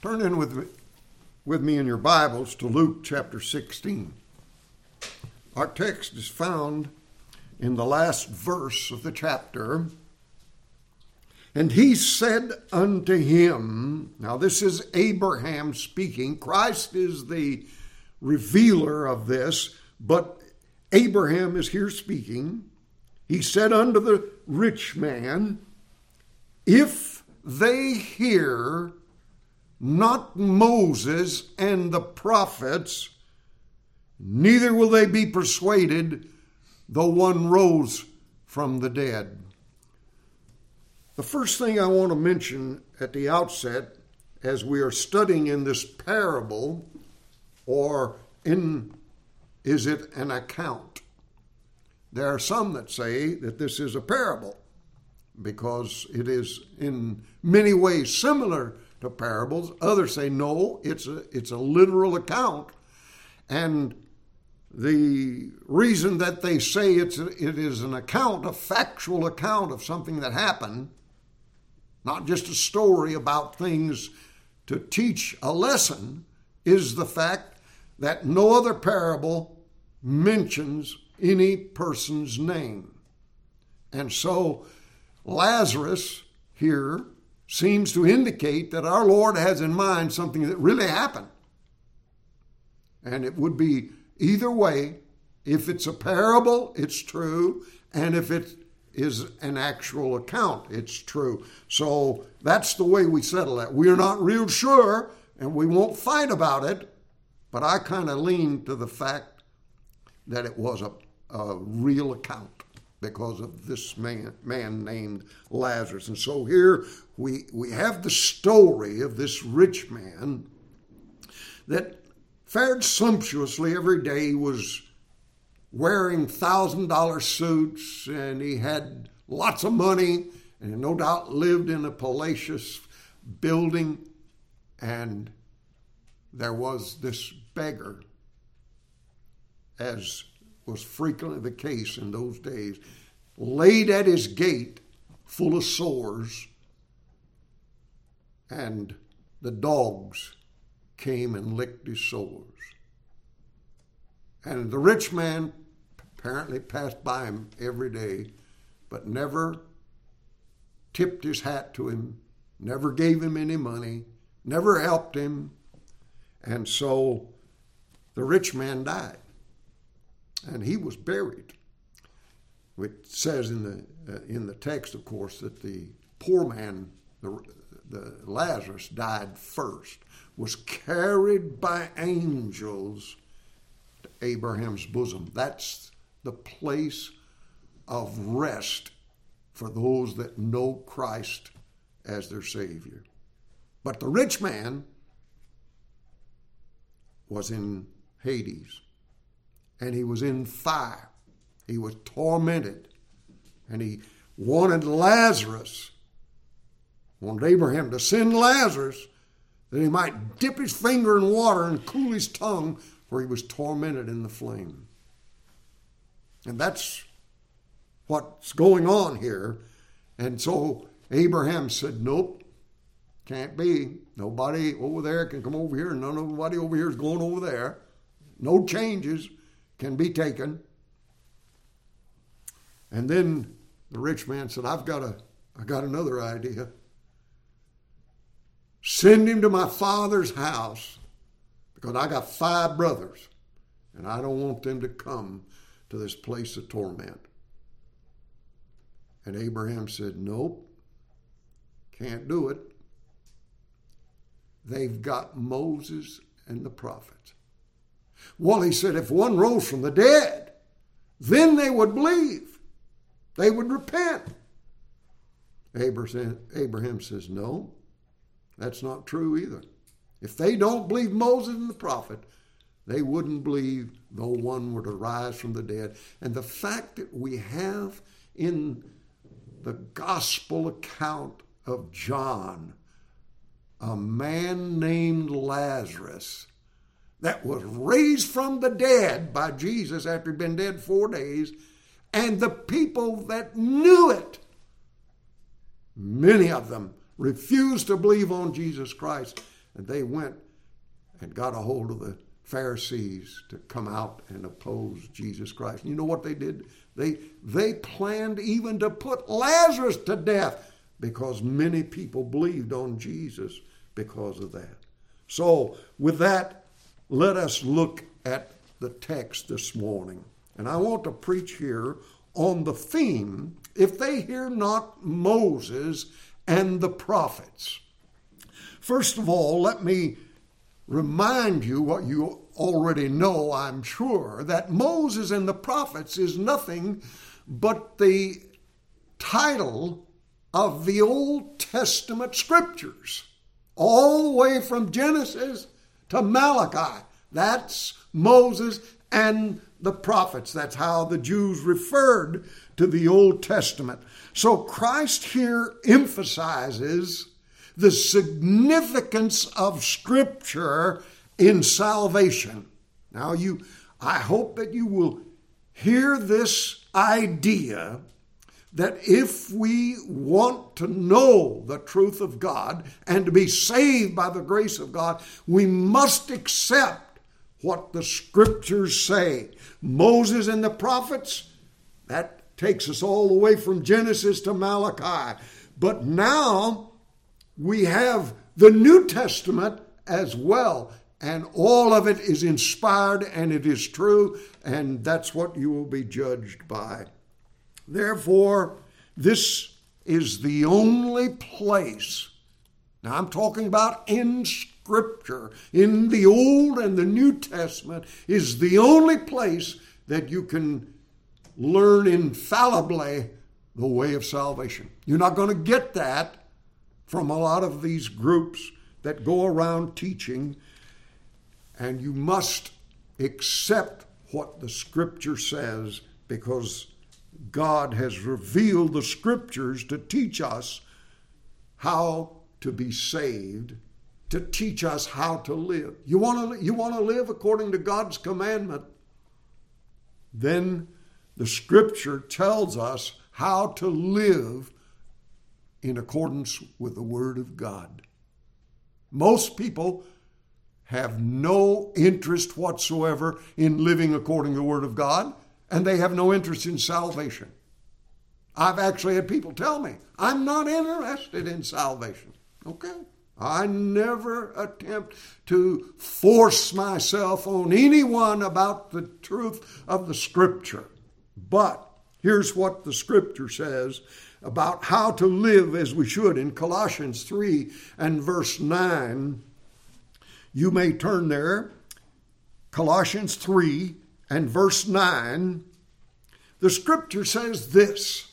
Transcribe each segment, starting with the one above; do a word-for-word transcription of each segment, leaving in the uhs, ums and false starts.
Turn in with me, with me in your Bibles to Luke chapter sixteen. Our text is found in the last verse of the chapter. And he said unto him, now this is Abraham speaking. Christ is the revealer of this, but Abraham is here speaking. He said unto the rich man, if they hear not Moses and the prophets, neither will they be persuaded, though one rose from the dead. The first thing I want to mention at the outset, as we are studying in this parable, or in, is it an account? There are some that say that this is a parable, because it is in many ways similar to parables. Others say no, it's a, it's a literal account. And the reason that they say it's a, it is an account, a factual account of something that happened, not just a story about things to teach a lesson, is the fact that no other parable mentions any person's name. And so Lazarus here seems to indicate that our Lord has in mind something that really happened. And it would be either way. If it's a parable, it's true. And if it is an actual account, it's true. So that's the way we settle that. We're not real sure, and we won't fight about it. But I kind of lean to the fact that it was a, a real account because of this man, man named Lazarus. And so here we, we have the story of this rich man that fared sumptuously every day, was wearing one thousand dollars suits, and he had lots of money, and no doubt lived in a palatial building. And there was this beggar, as was frequently the case in those days, laid at his gate full of sores, and the dogs came and licked his sores. And the rich man apparently passed by him every day, but never tipped his hat to him, never gave him any money, never helped him. And so the rich man died, and he was buried. It says in the uh, in the text, of course, that the poor man, the, the Lazarus, died first, was carried by angels to Abraham's bosom. That's the place of rest for those that know Christ as their Savior. But the rich man was in Hades, and he was in fire. He was tormented, and he wanted Lazarus, wanted Abraham to send Lazarus that he might dip his finger in water and cool his tongue, for he was tormented in the flame. And that's what's going on here. And so Abraham said, nope, can't be. Nobody over there can come over here, and nobody over here is going over there. No changes can be taken. And then the rich man said, I've got a, I got another idea. Send him to my father's house, because I got five brothers, and I don't want them to come to this place of torment. And Abraham said, nope, can't do it. They've got Moses and the prophets. Well, he said, if one rose from the dead, then they would believe. They would repent. Abraham, Abraham says, no, that's not true either. If they don't believe Moses and the prophet, they wouldn't believe though one were to rise from the dead. And the fact that we have in the gospel account of John a man named Lazarus that was raised from the dead by Jesus after he'd been dead four days, and the people that knew it, many of them refused to believe on Jesus Christ. And they went and got a hold of the Pharisees to come out and oppose Jesus Christ. And you know what they did? They, they planned even to put Lazarus to death because many people believed on Jesus because of that. So with that, let us look at the text this morning. And I want to preach here on the theme, if they hear not Moses and the prophets. First of all, let me remind you what you already know, I'm sure, that Moses and the prophets is nothing but the title of the Old Testament scriptures, all the way from Genesis to Malachi. That's Moses and the prophets. That's how the Jews referred to the Old Testament. So Christ here emphasizes the significance of Scripture in salvation. Now, you, I hope that you will hear this idea that if we want to know the truth of God and to be saved by the grace of God, we must accept what the Scriptures say. Moses and the prophets, that takes us all the way from Genesis to Malachi. But now we have the New Testament as well, and all of it is inspired and it is true, and that's what you will be judged by. Therefore, this is the only place, now I'm talking about in Scripture, in the Old and the New Testament, is the only place that you can learn infallibly the way of salvation. You're not going to get that from a lot of these groups that go around teaching, and you must accept what the Scripture says, because God has revealed the Scriptures to teach us how to be saved, to teach us how to live. You want to, you want to live according to God's commandment? Then the Scripture tells us how to live in accordance with the Word of God. Most people have no interest whatsoever in living according to the Word of God, and they have no interest in salvation. I've actually had people tell me, I'm not interested in salvation. Okay. I never attempt to force myself on anyone about the truth of the Scripture. But here's what the Scripture says about how to live as we should in Colossians three and verse nine. You may turn there. Colossians three and verse nine. The Scripture says this: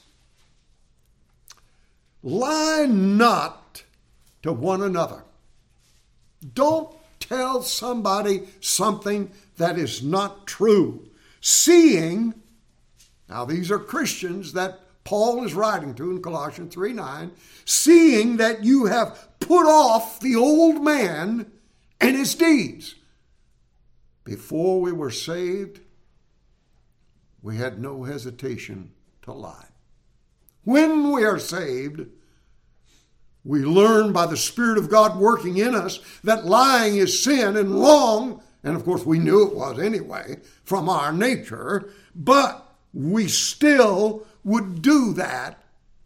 lie not to one another. Don't tell somebody something that is not true. Seeing, now these are Christians that Paul is writing to in Colossians three nine, seeing that you have put off the old man and his deeds. Before we were saved, we had no hesitation to lie. When we are saved, we learn by the Spirit of God working in us that lying is sin and wrong, and of course we knew it was anyway from our nature, but we still would do that.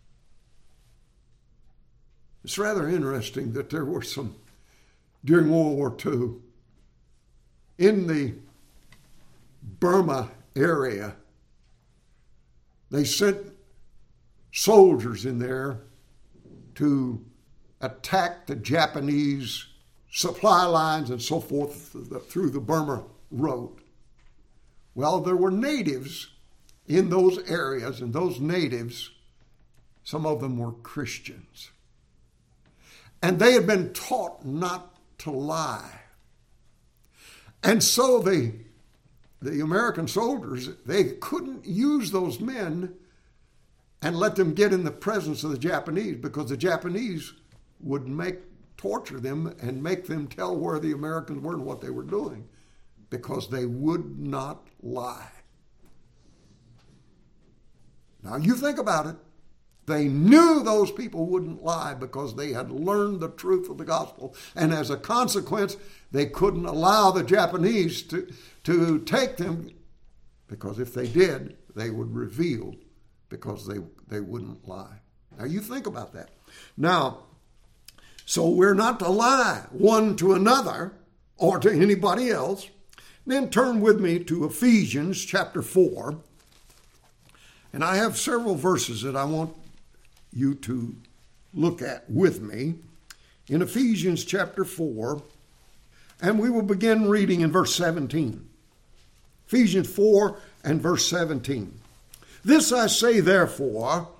It's rather interesting that there were some, during World War Two, in the Burma area, they sent soldiers in there to attack the Japanese supply lines and so forth through the Burma Road. Well, there were natives in those areas, and those natives, some of them were Christians. And they had been taught not to lie. And so they, the American soldiers, they couldn't use those men and let them get in the presence of the Japanese, because the Japanese would make torture them and make them tell where the Americans were and what they were doing, because they would not lie. Now you think about it. They knew those people wouldn't lie because they had learned the truth of the gospel. And as a consequence, they couldn't allow the Japanese to, to take them, because if they did, they would reveal, because they, they wouldn't lie. Now you think about that. Now, so we're not to lie one to another or to anybody else. Then turn with me to Ephesians chapter four. And I have several verses that I want you to look at with me in Ephesians chapter four, and we will begin reading in verse seventeen. Ephesians four and verse seventeen. This I say therefore,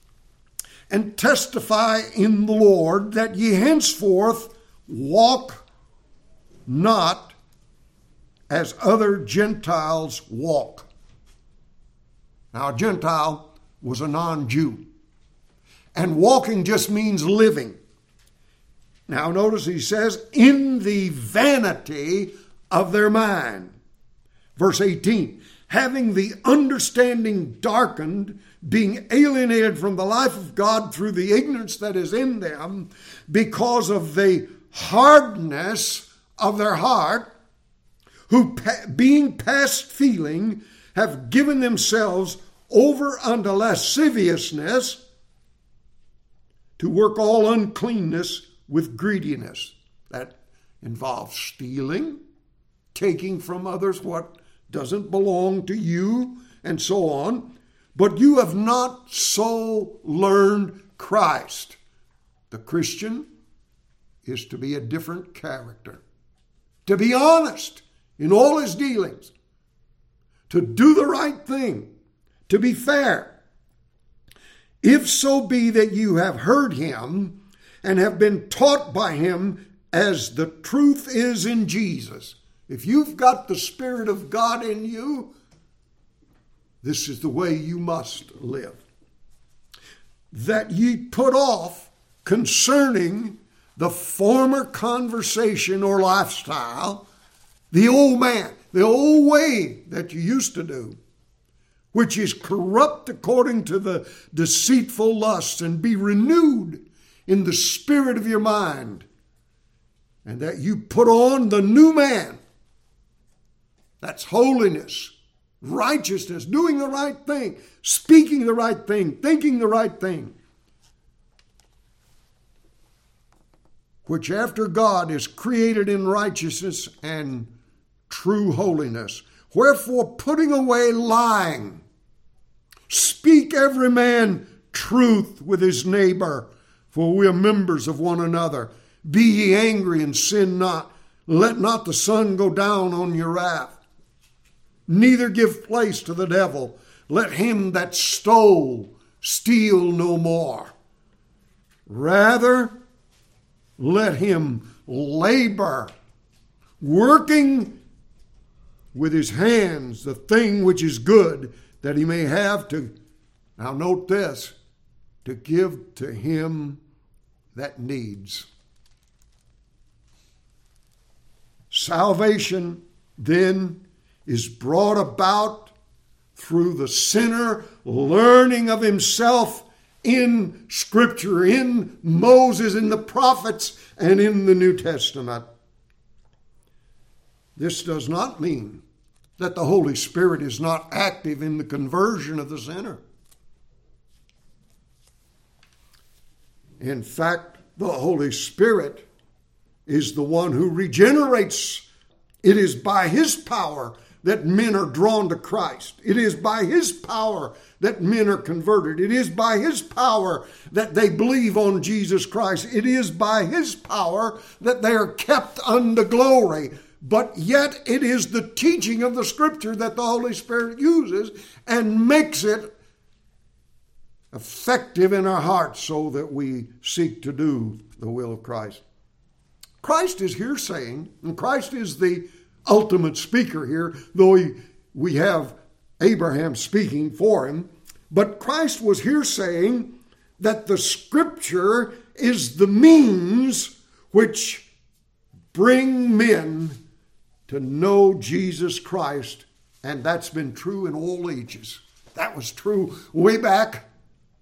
and testify in the Lord, that ye henceforth walk not as other Gentiles walk. Now, a Gentile was a non-Jew. And walking just means living. Now notice he says, in the vanity of their mind. Verse eighteen, having the understanding darkened, being alienated from the life of God through the ignorance that is in them, because of the hardness of their heart, who being past feeling, have given themselves over unto lasciviousness, to work all uncleanness with greediness. That involves stealing, taking from others what doesn't belong to you, and so on. But you have not so learned Christ. The Christian is to be a different character, to be honest in all his dealings, to do the right thing, to be fair. If so be that you have heard him and have been taught by him as the truth is in Jesus. If you've got the Spirit of God in you, this is the way you must live. That ye put off concerning the former conversation or lifestyle, the old man, the old way that you used to do, which is corrupt according to the deceitful lusts, and be renewed in the spirit of your mind, and that you put on the new man. That's holiness, righteousness, doing the right thing, speaking the right thing, thinking the right thing, which after God is created in righteousness and true holiness. Wherefore, putting away lying, speak every man truth with his neighbor, for we are members of one another. Be ye angry and sin not. Let not the sun go down on your wrath. Neither give place to the devil. Let him that stole steal no more. Rather, let him labor, working with his hands the thing which is good, that he may have to, now note this, to give to him that needs. Salvation then is brought about through the sinner learning of himself in Scripture, in Moses, in the prophets, and in the New Testament. This does not mean that the Holy Spirit is not active in the conversion of the sinner. In fact, the Holy Spirit is the one who regenerates. It is by his power that men are drawn to Christ. It is by his power that men are converted. It is by his power that they believe on Jesus Christ. It is by his power that they are kept unto glory. But yet it is the teaching of the Scripture that the Holy Spirit uses and makes it effective in our hearts so that we seek to do the will of Christ. Christ is here saying, and Christ is the ultimate speaker here, though he, we have Abraham speaking for him, but Christ was here saying that the Scripture is the means which bring men to know Jesus Christ, and that's been true in all ages. That was true way back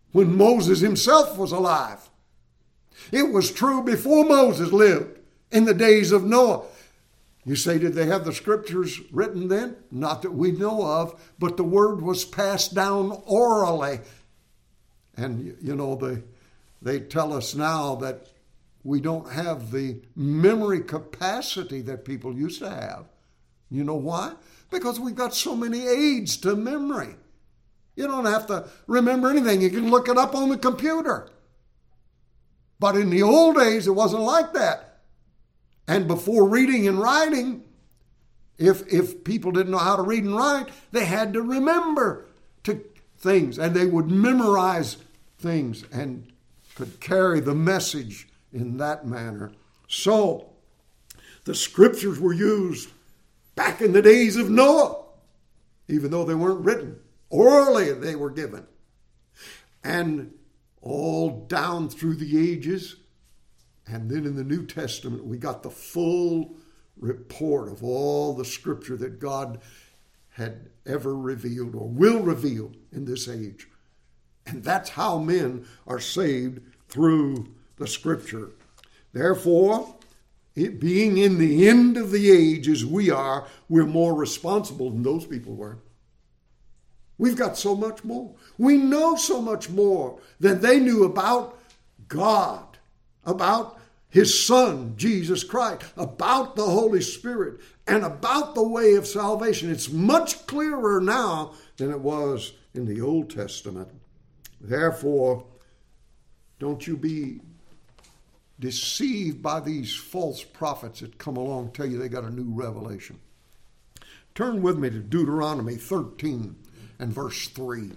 when Moses himself was alive. It was true before Moses lived, in the days of Noah. You say, did they have the scriptures written then? Not that we know of, but the word was passed down orally. And, you know, they, they tell us now that we don't have the memory capacity that people used to have. You know why? Because we've got so many aids to memory. You don't have to remember anything. You can look it up on the computer. But in the old days, it wasn't like that. And before reading and writing, if, if people didn't know how to read and write, they had to remember to things. And they would memorize things and could carry the message in that manner. So, the scriptures were used back in the days of Noah, even though they weren't written. Orally they were given. And all down through the ages. And then in the New Testament, we got the full report of all the scripture that God had ever revealed or will reveal in this age. And that's how men are saved, through the scripture. Therefore, it being in the end of the age as we are, we're more responsible than those people were. We've got so much more. We know so much more than they knew about God, about His Son, Jesus Christ, about the Holy Spirit, and about the way of salvation. It's much clearer now than it was in the Old Testament. Therefore, don't you be deceived by these false prophets that come along and tell you they got a new revelation. Turn with me to Deuteronomy thirteen and verse three.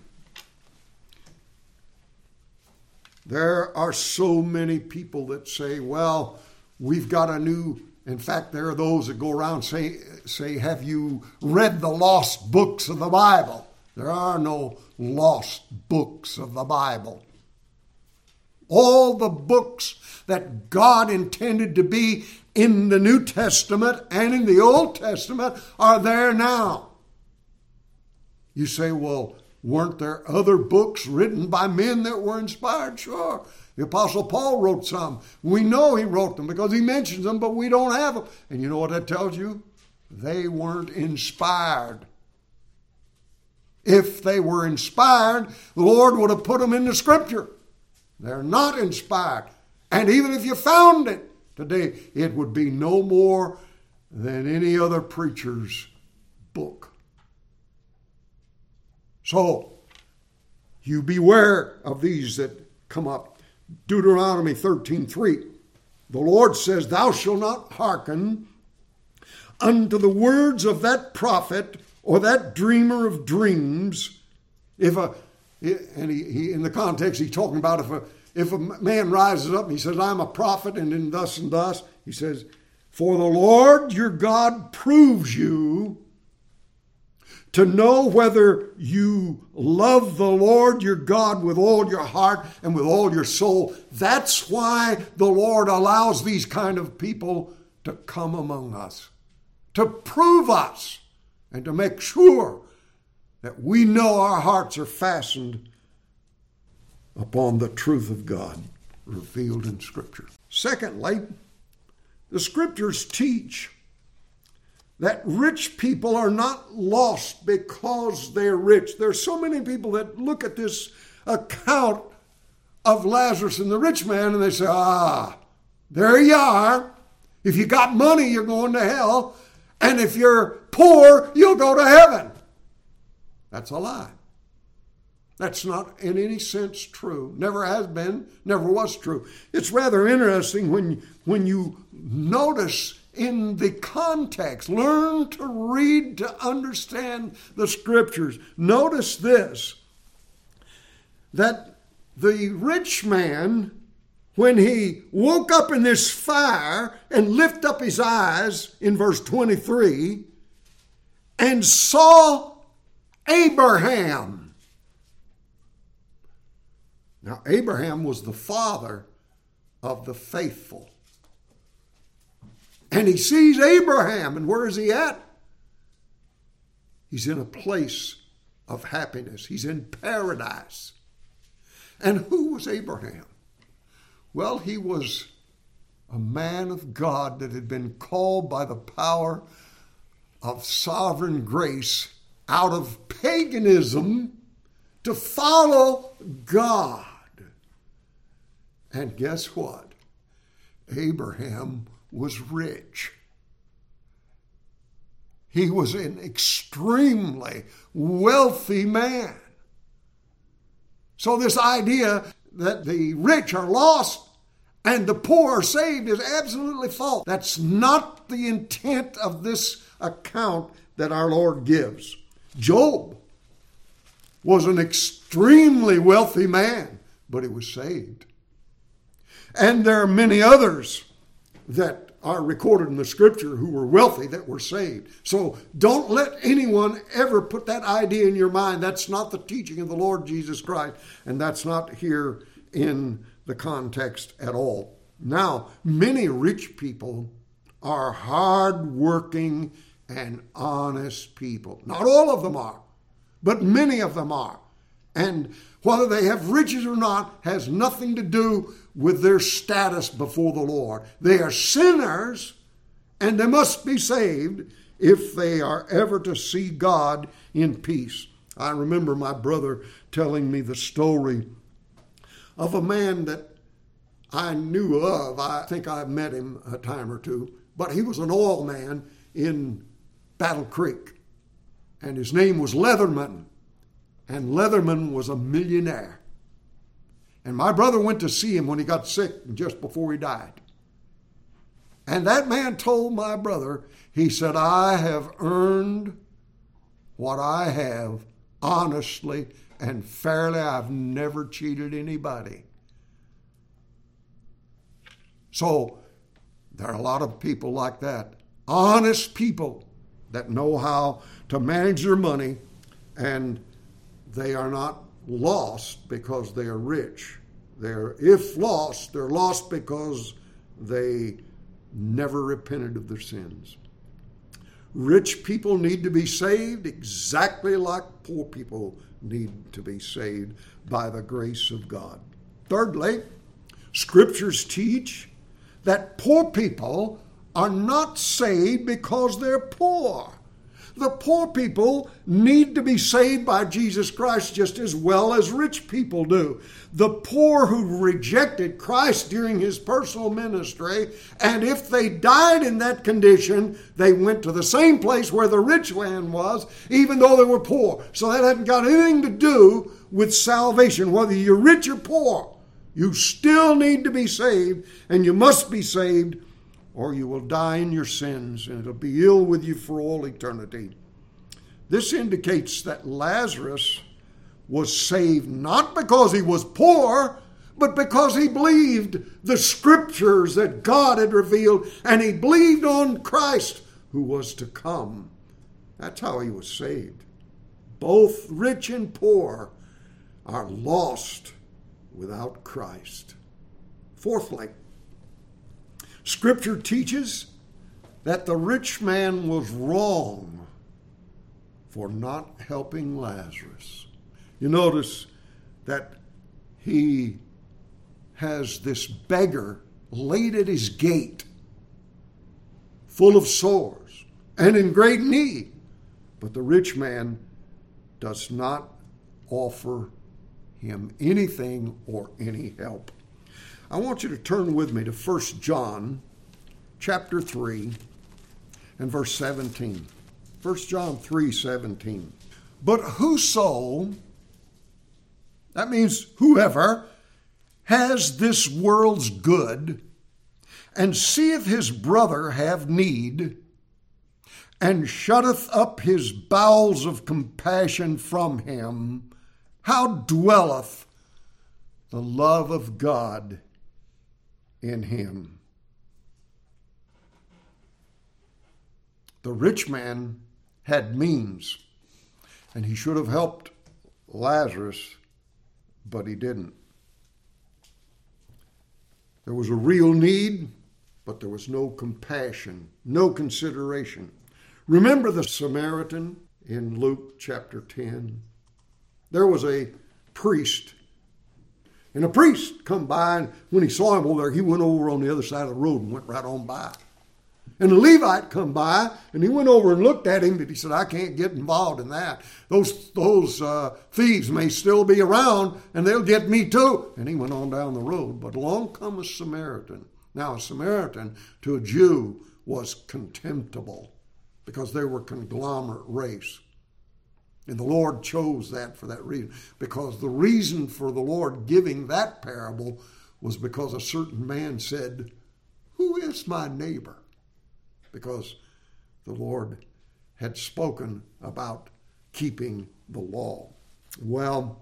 There are so many people that say, well, we've got a new, in fact, there are those that go around say, say, have you read the lost books of the Bible? There are no lost books of the Bible. All the books that God intended to be in the New Testament and in the Old Testament are there now. You say, well, weren't there other books written by men that were inspired? Sure. The Apostle Paul wrote some. We know he wrote them because he mentions them, but we don't have them. And you know what that tells you? They weren't inspired. If they were inspired, the Lord would have put them in the Scripture. They're not inspired. And even if you found it today, it would be no more than any other preacher's book. So, you beware of these that come up. Deuteronomy thirteen three. The Lord says, thou shalt not hearken unto the words of that prophet or that dreamer of dreams. If a, and he, he in the context he's talking about if a if a man rises up and he says, I'm a prophet, and then thus and thus, he says, for the Lord your God proves you to know whether you love the Lord your God with all your heart and with all your soul. That's why the Lord allows these kind of people to come among us, to prove us and to make sure that we know our hearts are fastened upon the truth of God revealed in Scripture. Secondly, the Scriptures teach that rich people are not lost because they're rich. There's so many people that look at this account of Lazarus and the rich man and they say, ah, there you are. If you got money, you're going to hell. And if you're poor, you'll go to heaven. That's a lie. That's not in any sense true. Never has been, never was true. It's rather interesting when, when you notice in the context, learn to read to understand the Scriptures. Notice this, that the rich man, when he woke up in this fire and lifted up his eyes in verse twenty-three and saw Abraham. Now, Abraham was the father of the faithful. And he sees Abraham, and where is he at? He's in a place of happiness. He's in paradise. And who was Abraham? Well, he was a man of God that had been called by the power of sovereign grace out of paganism to follow God. And guess what? Abraham was rich. He was an extremely wealthy man. So this idea that the rich are lost and the poor are saved is absolutely false. That's not the intent of this account that our Lord gives. Job was an extremely wealthy man, but he was saved. And there are many others that are recorded in the scripture who were wealthy that were saved. So don't let anyone ever put that idea in your mind. That's not the teaching of the Lord Jesus Christ, and that's not here in the context at all. Now, many rich people are hard-working and honest people. Not all of them are, but many of them are. And whether they have riches or not has nothing to do with their status before the Lord. They are sinners, and they must be saved if they are ever to see God in peace. I remember my brother telling me the story of a man that I knew of. I think I met him a time or two, but he was an oil man in Battle Creek, and his name was Leatherman. And Leatherman was a millionaire. And my brother went to see him when he got sick just before he died. And that man told my brother, he said, I have earned what I have honestly and fairly. I've never cheated anybody. So there are a lot of people like that. Honest people that know how to manage their money, and they are not lost because they are rich. They're, if lost, they're lost because they never repented of their sins. Rich people need to be saved exactly like poor people need to be saved by the grace of God. Thirdly, scriptures teach that poor people are not saved because they're poor. The poor people need to be saved by Jesus Christ just as well as rich people do. The poor who rejected Christ during his personal ministry, and if they died in that condition, they went to the same place where the rich man was, even though they were poor. So that hasn't got anything to do with salvation. Whether you're rich or poor, you still need to be saved, and you must be saved, or you will die in your sins, and it'll be ill with you for all eternity. This indicates that Lazarus was saved not because he was poor, but because he believed the scriptures that God had revealed, and he believed on Christ who was to come. That's how he was saved. Both rich and poor are lost without Christ. Fourthly, Scripture teaches that the rich man was wrong for not helping Lazarus. You notice that he has this beggar laid at his gate, full of sores and in great need. But the rich man does not offer him anything or any help. I want you to turn with me to First John chapter three and verse seventeen. First John three seventeen. But whoso, that means whoever, has this world's good, and seeth his brother have need, and shutteth up his bowels of compassion from him, how dwelleth the love of God in him? The rich man had means, and he should have helped Lazarus, but he didn't. There was a real need, but there was no compassion, no consideration. Remember the Samaritan in Luke chapter ten? There was a priest And a priest come by, and when he saw him over there, he went over on the other side of the road and went right on by. And the Levite come by, and he went over and looked at him, but he said, I can't get involved in that. Those those uh, thieves may still be around, and they'll get me too. And he went on down the road. But along come a Samaritan. Now, a Samaritan to a Jew was contemptible because they were a conglomerate race. And the Lord chose that for that reason. Because the reason for the Lord giving that parable was because a certain man said, who is my neighbor? Because the Lord had spoken about keeping the law. Well,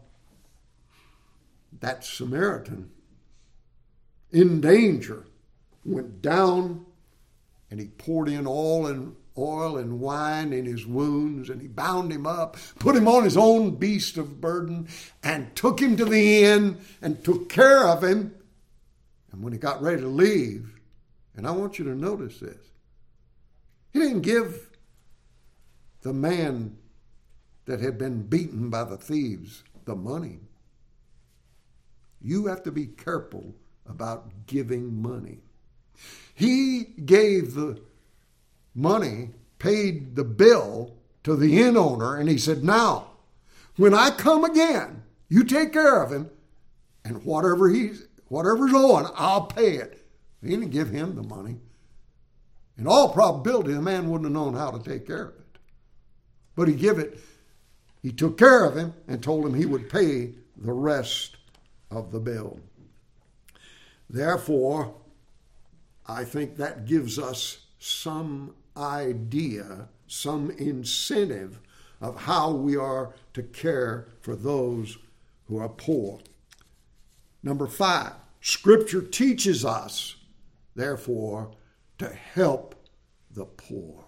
that Samaritan, in danger, went down and he poured in oil and oil and wine in his wounds, and he bound him up, put him on his own beast of burden, and took him to the inn and took care of him. And when he got ready to leave, and I want you to notice this, he didn't give the man that had been beaten by the thieves the money. You have to be careful about giving money. He gave the money, paid the bill to the inn owner, and he said, now, when I come again, you take care of him, and whatever he's, whatever's owing, I'll pay it. He didn't give him the money. In all probability, the man wouldn't have known how to take care of it. But he gave it, he took care of him and told him he would pay the rest of the bill. Therefore, I think that gives us some idea, some incentive of how we are to care for those who are poor. Number five, Scripture teaches us, therefore, to help the poor.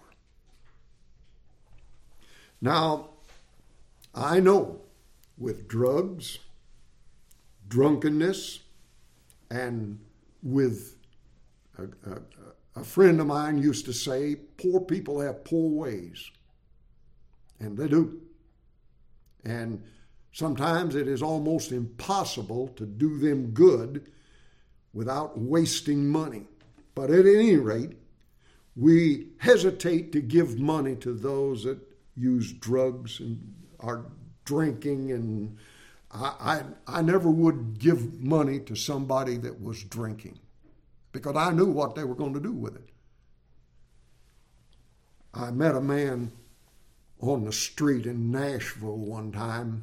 Now, I know with drugs, drunkenness, and with a, a, a friend of mine used to say, poor people have poor ways. And they do. And sometimes it is almost impossible to do them good without wasting money. But at any rate, we hesitate to give money to those that use drugs and are drinking. And I, I, I never would give money to somebody that was drinking because I knew what they were going to do with it. I met a man on the street in Nashville one time,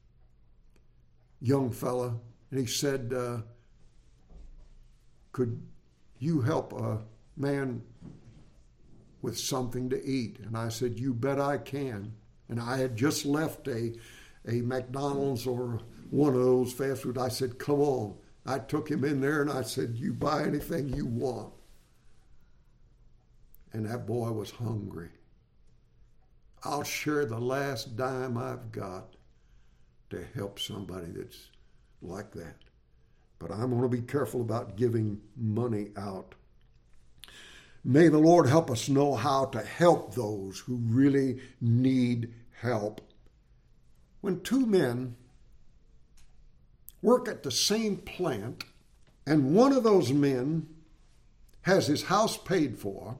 young fella, and he said, uh, could you help a man with something to eat? And I said, you bet I can. And I had just left a, a McDonald's or one of those fast food. I said, come on. I took him in there and I said, you buy anything you want. And that boy was hungry. I'll share the last dime I've got to help somebody that's like that. But I'm going to be careful about giving money out. May the Lord help us know how to help those who really need help. When two men work at the same plant and one of those men has his house paid for,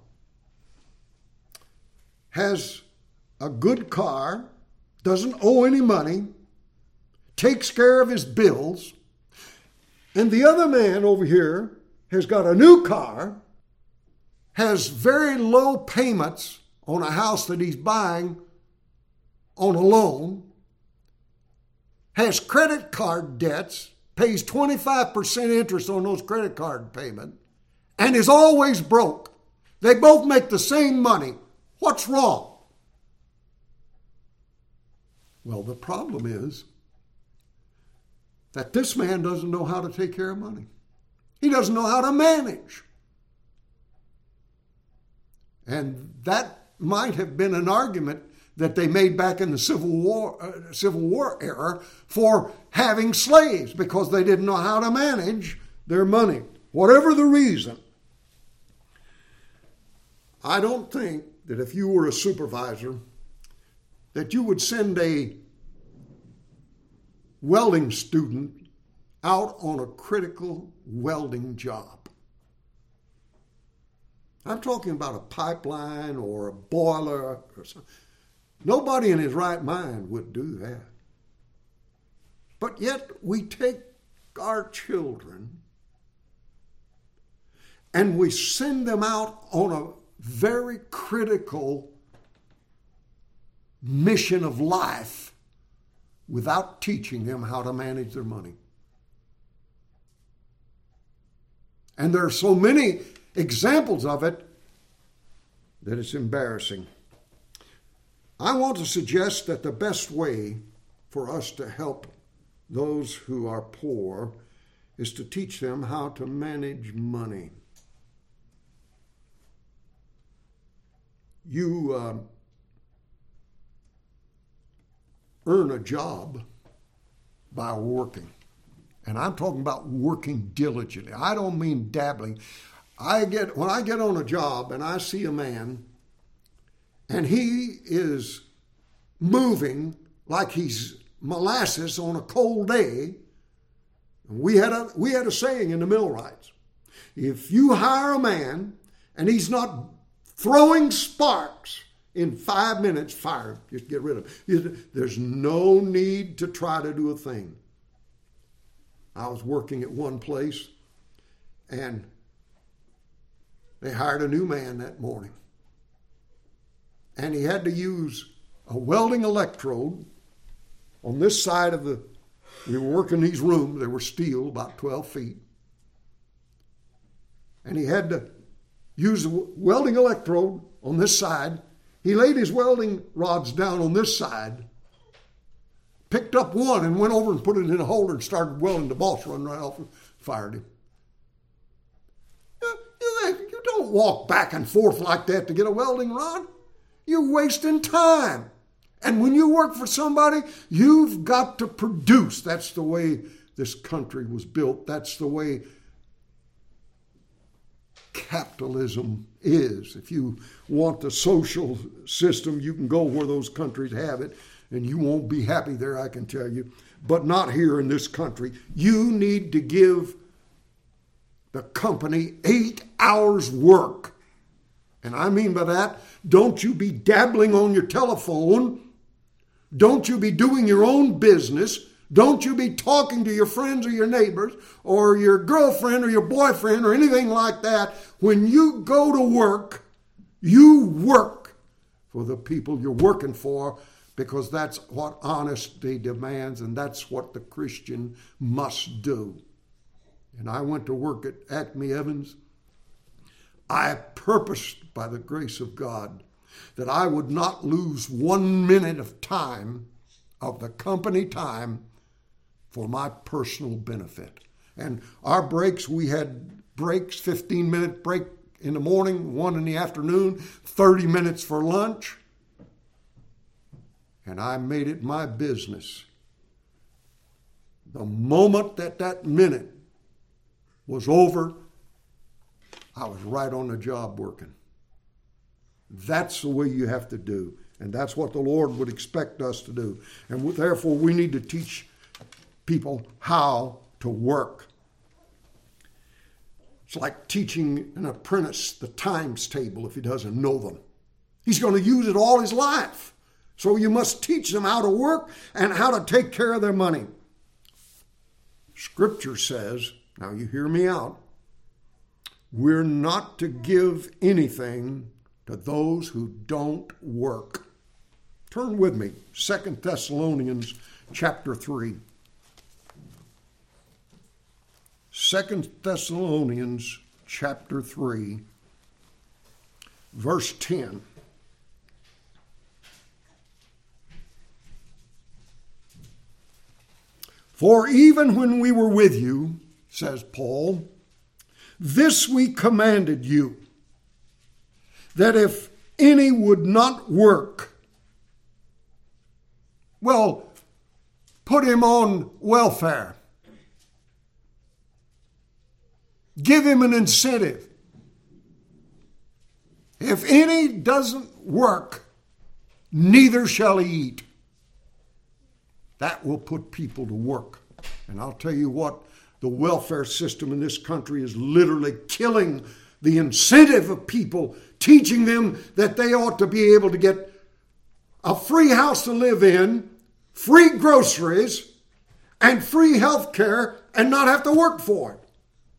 has a good car, doesn't owe any money, takes care of his bills, and the other man over here has got a new car, has very low payments on a house that he's buying on a loan, has credit card debts, pays twenty-five percent interest on those credit card payments, and is always broke. They both make the same money. What's wrong? Well, the problem is that this man doesn't know how to take care of money. He doesn't know how to manage. And that might have been an argument that they made back in the Civil War, uh, Civil War era for having slaves because they didn't know how to manage their money. Whatever the reason, I don't think that if you were a supervisor that you would send a welding student out on a critical welding job. I'm talking about a pipeline or a boiler or something. Nobody in his right mind would do that. But yet we take our children and we send them out on a very critical mission of life without teaching them how to manage their money. And there are so many examples of it that it's embarrassing. I want to suggest that the best way for us to help those who are poor is to teach them how to manage money. You uh, earn a job by working. And I'm talking about working diligently. I don't mean dabbling. I get when I get on a job and I see a man and he is moving like he's molasses on a cold day. We had a we had a saying in the millwrights. If you hire a man and he's not throwing sparks in five minutes, fire him. Just get rid of him. There's no need to try to do a thing. I was working at one place and they hired a new man that morning. And he had to use a welding electrode on this side of the, we were working these rooms, they were steel, about twelve feet. And he had to use a welding electrode on this side. He laid his welding rods down on this side, picked up one and went over and put it in a holder and started welding. The boss run right off and fired him. You, you, you don't walk back and forth like that to get a welding rod. You're wasting time. And when you work for somebody, you've got to produce. That's the way this country was built. That's the way capitalism is. If you want the social system, you can go where those countries have it, and you won't be happy there, I can tell you. But not here in this country. You need to give the company eight hours work. And I mean by that, don't you be dabbling on your telephone. Don't you be doing your own business. Don't you be talking to your friends or your neighbors or your girlfriend or your boyfriend or anything like that. When you go to work, you work for the people you're working for, because that's what honesty demands, and that's what the Christian must do. And I went to work at Acme Evans. I purposed, by the grace of God, that I would not lose one minute of time, of the company time, for my personal benefit. And our breaks, we had breaks, fifteen-minute break in the morning, one in the afternoon, thirty minutes for lunch. And I made it my business. The moment that that minute was over, I was right on the job working. That's the way you have to do. And that's what the Lord would expect us to do. And therefore, we need to teach people how to work. It's like teaching an apprentice the times table if he doesn't know them. He's going to use it all his life. So you must teach them how to work and how to take care of their money. Scripture says, now you hear me out, we're not to give anything to those who don't work. Turn with me, Second Thessalonians chapter three. Second Thessalonians chapter three, verse ten. For even when we were with you, says Paul, this we commanded you, that if any would not work, well, put him on welfare. Give him an incentive. If any doesn't work, neither shall he eat. That will put people to work. And I'll tell you what, The welfare system in this country is literally killing the incentive of people, teaching them that they ought to be able to get a free house to live in, free groceries, and free health care and not have to work for it.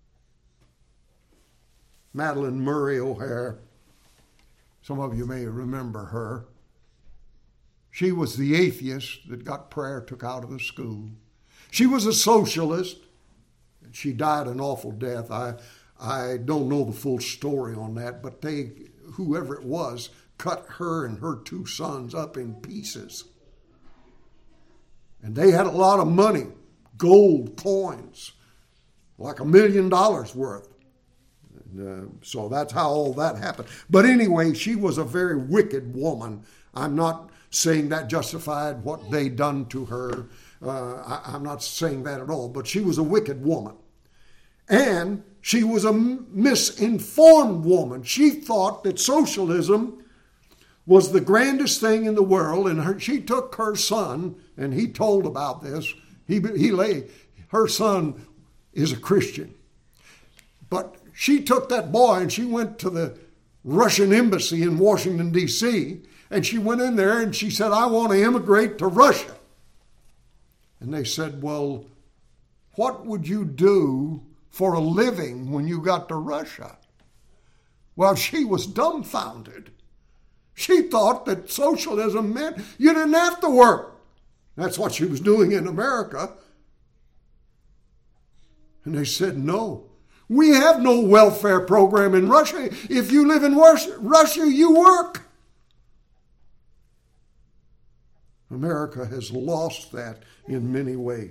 Madalyn Murray O'Hair, some of you may remember her. She was the atheist that got prayer took out of the school. She was a socialist. She died an awful death. I I don't know the full story on that, but they, whoever it was, cut her and her two sons up in pieces. And they had a lot of money, gold coins, like a million dollars worth. And, uh, so that's how all that happened. But anyway, she was a very wicked woman. I'm not saying that justified what they done to her. Uh, I, I'm not saying that at all, but she was a wicked woman. And she was a misinformed woman. She thought that socialism was the grandest thing in the world, and her, she took her son, and he told about this. He, he lay, her son is a Christian. But she took that boy and she went to the Russian embassy in Washington, D C, and she went in there and she said, I want to immigrate to Russia. And they said, well, what would you do for a living when you got to Russia? Well, she was dumbfounded. She thought that socialism meant you didn't have to work. That's what she was doing in America. And they said, no, we have no welfare program in Russia. If you live in Russia, you work. America has lost that in many ways.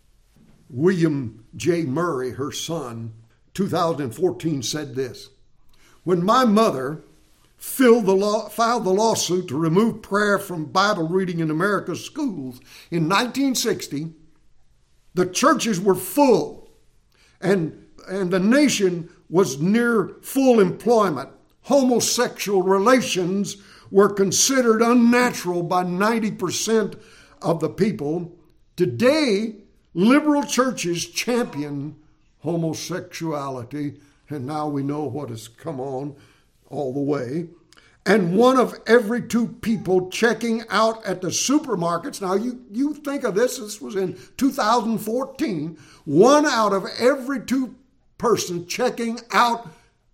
William J. Murray, her son, two thousand fourteen said this: when my mother filed the, law, filed the lawsuit to remove prayer from Bible reading in America's schools in nineteen sixty, the churches were full and, and the nation was near full employment. Homosexual relations were considered unnatural by ninety percent of the people. Today, liberal churches champion homosexuality, and now we know what has come on all the way. And one of every two people checking out at the supermarkets, now you, you think of this, this was in two thousand fourteen, one out of every two person checking out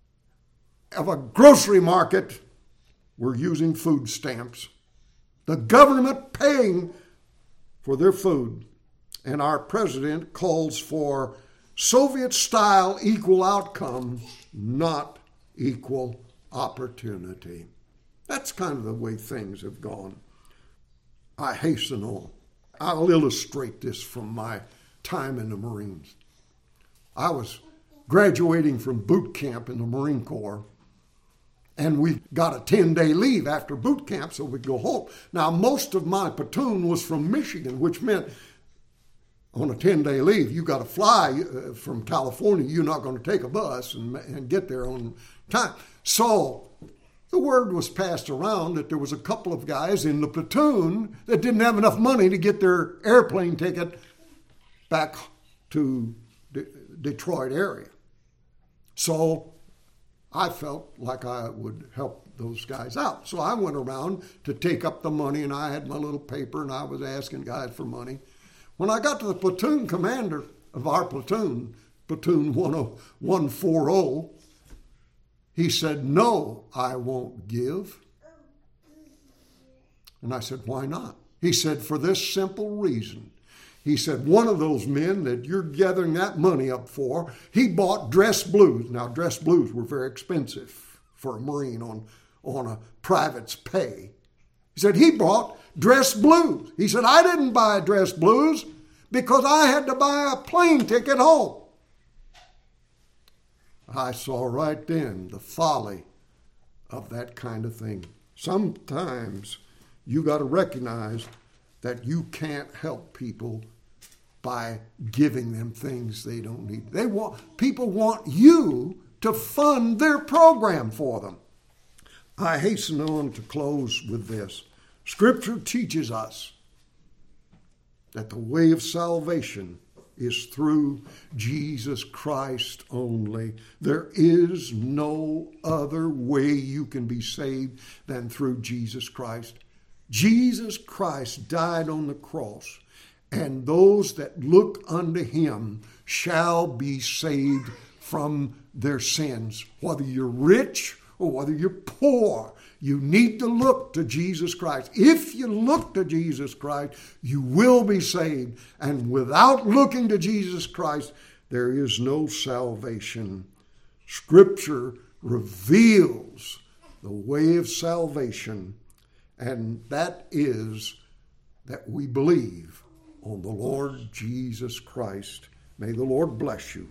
of a grocery market were using food stamps. The government paying for their food. And our president calls for Soviet-style equal outcome, not equal opportunity. That's kind of the way things have gone. I hasten on. I'll illustrate this from my time in the Marines. I was graduating from boot camp in the Marine Corps, and we got a ten-day leave after boot camp so we'd go home. Now, most of my platoon was from Michigan, which meant on a ten-day leave, you got to fly uh, from California. You're not going to take a bus and, and get there on time. So the word was passed around that there was a couple of guys in the platoon that didn't have enough money to get their airplane ticket back to the Detroit area. So I felt like I would help those guys out. So I went around to take up the money, and I had my little paper, and I was asking guys for money. When I got to the platoon commander of our platoon, platoon one forty, he said, no, I won't give. And I said, why not? He said, for this simple reason. He said, one of those men that you're gathering that money up for, he bought dress blues. Now, dress blues were very expensive for a Marine on, on a private's pay. He said, he bought dress blues. He said, I didn't buy dress blues because I had to buy a plane ticket home. I saw right then the folly of that kind of thing. Sometimes you got to recognize that you can't help people by giving them things they don't need. They want people want you to fund their program for them. I hasten on to close with this. Scripture teaches us that the way of salvation is through Jesus Christ only. There is no other way you can be saved than through Jesus Christ. Jesus Christ died on the cross, and those that look unto him shall be saved from their sins. Whether you're rich or whether you're poor, you need to look to Jesus Christ. If you look to Jesus Christ, you will be saved. And without looking to Jesus Christ, there is no salvation. Scripture reveals the way of salvation, and that is that we believe on the Lord Jesus Christ. May the Lord bless you.